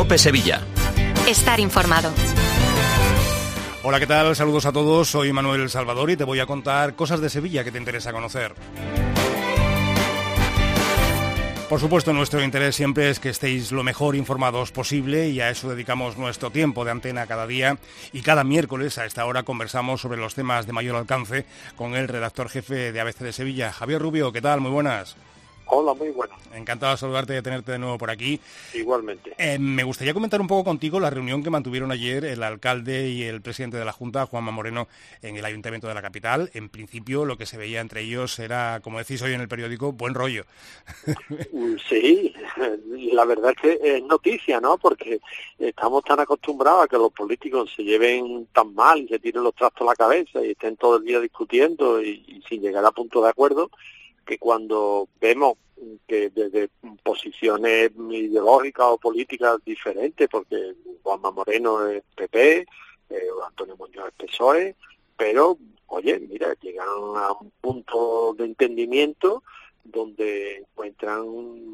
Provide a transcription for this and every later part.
COPE Sevilla. Estar informado. Hola, ¿qué tal? Saludos a todos, soy Manuel Salvador y te voy a contar cosas de Sevilla que te interesa conocer. Por supuesto, nuestro interés siempre es que estéis lo mejor informados posible y a eso dedicamos nuestro tiempo de antena cada día, y cada miércoles a esta hora conversamos sobre los temas de mayor alcance con el redactor jefe de ABC de Sevilla, Javier Rubio. ¿Qué tal? Muy buenas. Hola, muy buenas. Encantado de saludarte y de tenerte de nuevo por aquí. Igualmente. Me gustaría comentar un poco contigo la reunión que mantuvieron ayer el alcalde y el presidente de la Junta, Juanma Moreno, en el Ayuntamiento de la capital. En principio, lo que se veía entre ellos era, como decís hoy en el periódico, buen rollo. Sí, la verdad es que es noticia, ¿no? Porque estamos tan acostumbrados a que los políticos se lleven tan mal y se tiren los trastos a la cabeza y estén todo el día discutiendo y sin llegar a punto de acuerdo, que cuando vemos que desde posiciones ideológicas o políticas diferentes, porque Juanma Moreno es PP, Antonio Muñoz es PSOE, pero, oye, mira, llegan a un punto de entendimiento donde encuentran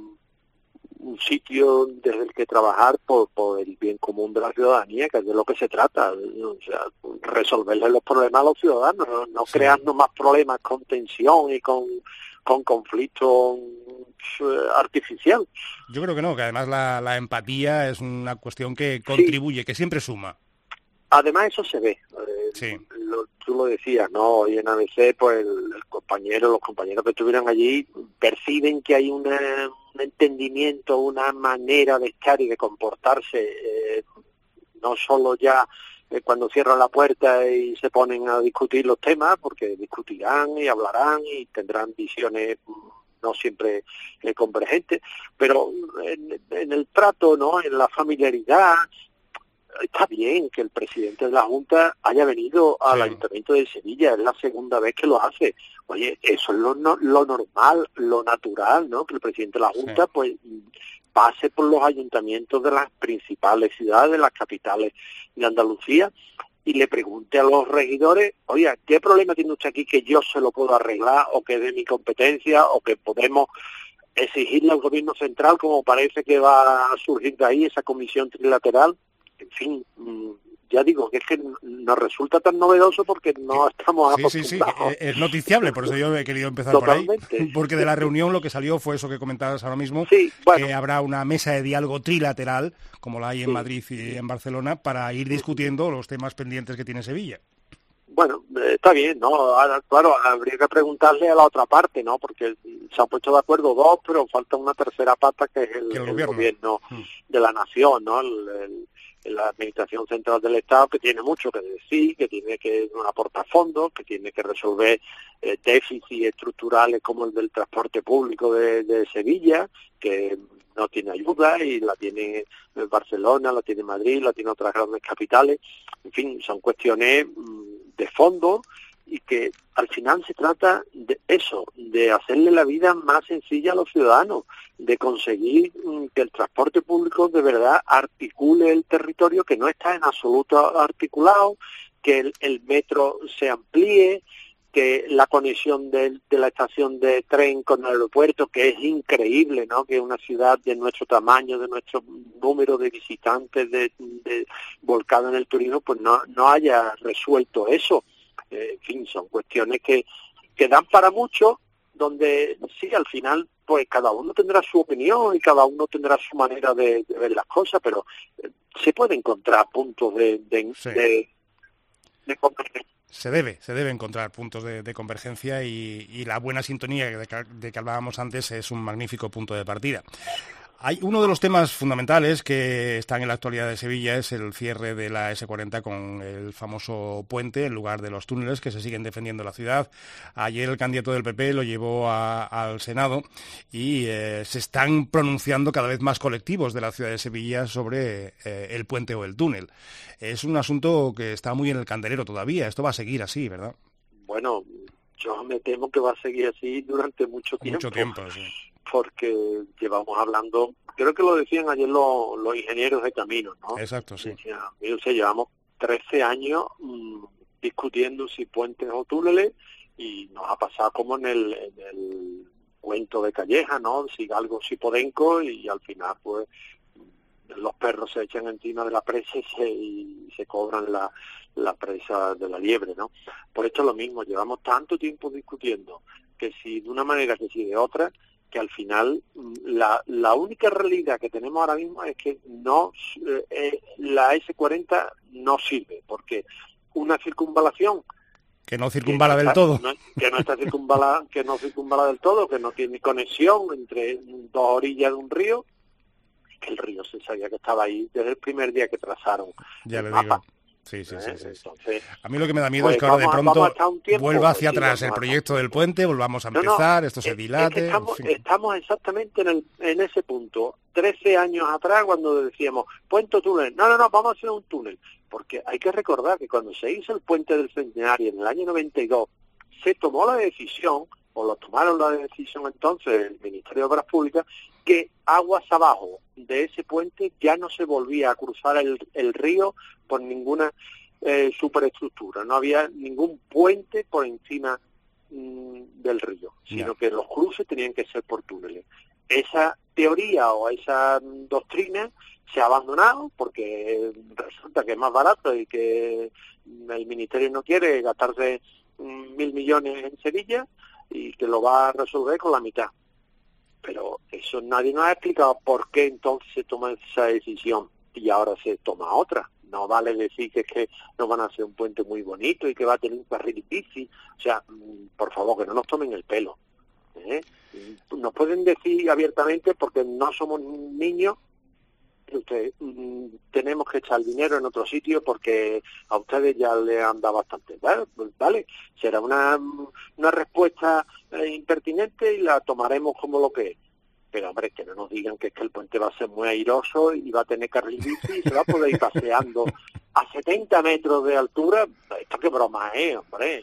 un sitio desde el que trabajar por el bien común de la ciudadanía, que es de lo que se trata, o sea, resolverle los problemas a los ciudadanos, no Sí. crearnos más problemas con tensión y con conflicto artificial. Yo creo que no, que además la empatía es una cuestión que contribuye, que siempre suma. Además eso se ve. Sí. Tú lo decías, ¿no? Hoy en ABC, pues los compañeros que estuvieron allí perciben que hay un entendimiento, una manera de estar y de comportarse, no solo ya cuando cierran la puerta y se ponen a discutir los temas, porque discutirán y hablarán y tendrán visiones no siempre convergentes, pero en el trato, ¿no? En la familiaridad. Está bien que el presidente de la Junta haya venido al Ayuntamiento de Sevilla, es la segunda vez que lo hace. Oye, eso es lo normal, lo natural, ¿no? Que el presidente de la Junta pues pase por los ayuntamientos de las principales ciudades, de las capitales de Andalucía, y le pregunte a los regidores, oye, ¿qué problema tiene usted aquí que yo se lo puedo arreglar, o que es de mi competencia, o que podemos exigirle al gobierno central, como parece que va a surgir de ahí esa comisión trilateral? En fin, ya digo que es que nos resulta tan novedoso porque no estamos acostumbrados. Sí, es noticiable, por eso yo he querido empezar Totalmente. por ahí, porque de la reunión lo que salió fue eso que comentabas ahora mismo, bueno, que habrá una mesa de diálogo trilateral, como la hay en Madrid y en Barcelona, para ir discutiendo los temas pendientes que tiene Sevilla. Bueno, está bien, ¿no? Ahora, claro, habría que preguntarle a la otra parte, ¿no? Porque se han puesto de acuerdo dos, pero falta una tercera pata, que es el gobierno de la nación, ¿no? La Administración Central del Estado, que tiene mucho que decir, que tiene que aportar fondos, que tiene que resolver déficits estructurales como el del transporte público de Sevilla, que no tiene ayuda, y la tiene Barcelona, la tiene Madrid, la tiene otras grandes capitales. En fin, son cuestiones de fondo, y que al final se trata de eso, de hacerle la vida más sencilla a los ciudadanos, de conseguir que el transporte público de verdad articule el territorio, que no está en absoluto articulado, que el metro se amplíe, que la conexión de la estación de tren con el aeropuerto, que es increíble, ¿no? Que una ciudad de nuestro tamaño, de nuestro número de visitantes, de volcada en el turismo, pues no haya resuelto eso. En fin, son cuestiones que dan para mucho, donde sí, al final, pues cada uno tendrá su opinión y cada uno tendrá su manera de ver las cosas, pero se puede encontrar puntos de convergencia. Se debe encontrar puntos de convergencia, y la buena sintonía de que hablábamos antes es un magnífico punto de partida. Hay uno de los temas fundamentales que están en la actualidad de Sevilla, es el cierre de la S40 con el famoso puente en lugar de los túneles que se siguen defendiendo en la ciudad. Ayer el candidato del PP lo llevó al Senado y se están pronunciando cada vez más colectivos de la ciudad de Sevilla sobre el puente o el túnel. Es un asunto que está muy en el candelero todavía. Esto va a seguir así, ¿verdad? Bueno, yo me temo que va a seguir así durante mucho tiempo. Mucho tiempo, sí. Porque llevamos hablando, creo que lo decían ayer los ingenieros de caminos, ¿no? Exacto, sí. Decían, llevamos 13 años discutiendo si puentes o túneles, y nos ha pasado como en el cuento de Calleja, ¿no? Si algo, si Podenco, y al final pues los perros se echan encima de la presa y se cobran la presa de la liebre, ¿no? Por esto lo mismo, llevamos tanto tiempo discutiendo que si de una manera que si de otra, que al final la única realidad que tenemos ahora mismo es que no la S40 no sirve, porque una circunvalación que no circunvala del todo. Que no circunvala del todo, que no tiene conexión entre dos orillas de un río, que el río se sabía que estaba ahí desde el primer día que trazaron el mapa. Digo. Sí. Entonces, a mí lo que me da miedo es que ahora de pronto vuelva hacia atrás el proyecto del puente, volvamos a empezar, esto se dilate. Estamos exactamente en ese punto. 13 años atrás, cuando decíamos, puente o túnel. No, vamos a hacer un túnel. Porque hay que recordar que cuando se hizo el puente del Centenario en el año 92, se tomó la decisión, o lo tomaron la decisión entonces el Ministerio de Obras Públicas, que aguas abajo de ese puente ya no se volvía a cruzar el río por ninguna superestructura. No había ningún puente por encima del río, sino que los cruces tenían que ser por túneles. Esa teoría o esa doctrina se ha abandonado porque resulta que es más barato y que el Ministerio no quiere gastarse 1.000 millones en Sevilla y que lo va a resolver con la mitad. Pero eso nadie nos ha explicado por qué entonces se toma esa decisión y ahora se toma otra. No vale decir que es que nos van a hacer un puente muy bonito y que va a tener un carril bici. O sea, por favor, que no nos tomen el pelo. Nos pueden decir abiertamente, porque no somos niños, que tenemos que echar dinero en otro sitio porque a ustedes ya le han dado bastante. Vale, será una respuesta impertinente y la tomaremos como lo que es. Pero, hombre, que no nos digan que es que el puente va a ser muy airoso y va a tener carril bici y se va a poder ir paseando a 70 metros de altura. Esto qué broma es, hombre.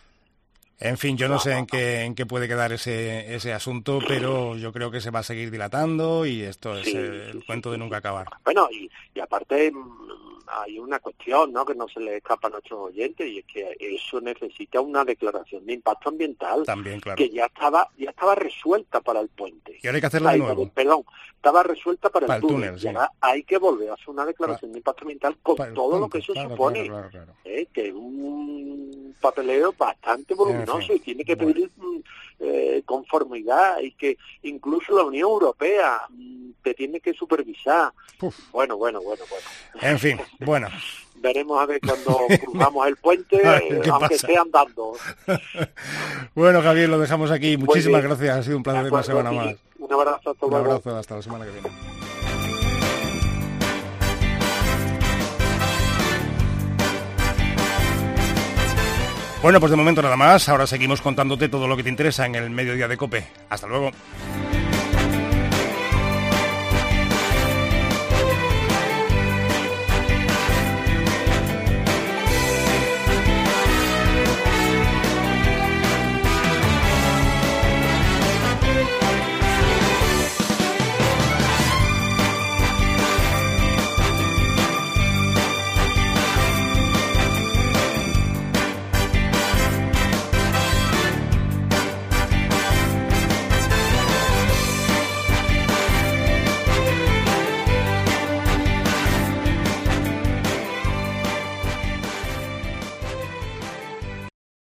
En fin, yo no sé en qué puede quedar ese asunto, pero yo creo que se va a seguir dilatando y esto es el cuento de nunca acabar. Bueno, y aparte hay una cuestión, ¿no?, que no se le escapa a nuestros oyentes, y es que eso necesita una declaración de impacto ambiental. También, claro. Que ya estaba resuelta para el puente. Y ahora hay que hacerla de nuevo. Perdón, estaba resuelta para el túnel. Y ahora hay que volver a hacer una declaración de impacto ambiental con todo lo que eso supone. Claro. Que es un papeleo bastante voluminoso y tiene que pedir conformidad, y que incluso la Unión Europea te tiene que supervisar. Bueno. En fin, bueno. Veremos a ver cuando cruzamos el puente, aunque esté andando. Bueno, Javier, lo dejamos aquí. Muchísimas gracias, ha sido un placer una semana más. Un abrazo, hasta luego. Un abrazo, hasta la semana que viene. Bueno, pues de momento nada más. Ahora seguimos contándote todo lo que te interesa en el Mediodía de COPE. Hasta luego.